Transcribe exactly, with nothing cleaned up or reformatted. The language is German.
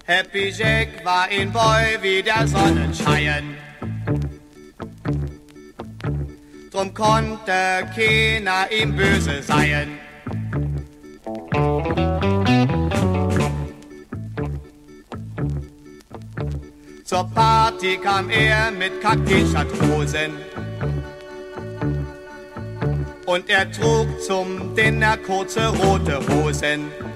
Happy Jack war ein Boy wie der Sonnenschein. Drum konnte keiner ihm böse sein. Zur Party kam er mit Kakteen-Hosen und er trug zum Dinner kurze rote Hosen.